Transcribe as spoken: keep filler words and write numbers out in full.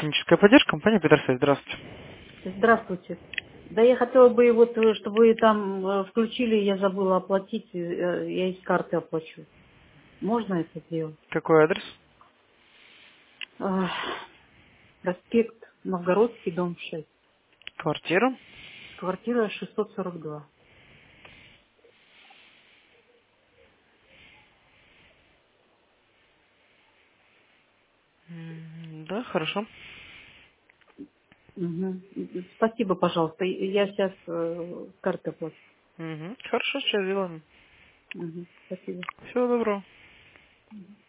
техническая поддержка, компания Петерсайт. Здравствуйте. Здравствуйте. Да я хотела бы, вот, э, чтобы вы там э, включили, я забыла оплатить, э, я из карты оплачу. Можно это сделать? Какой адрес? Ах, Проспект Новгородский, дом шесть. Квартира. Квартира шестьсот сорок два. М, Да, хорошо. Угу. Спасибо, пожалуйста. Я сейчас э, с карты оплачу. Угу. Хорошо, сейчас сделаем. Угу. Спасибо. Всего доброго.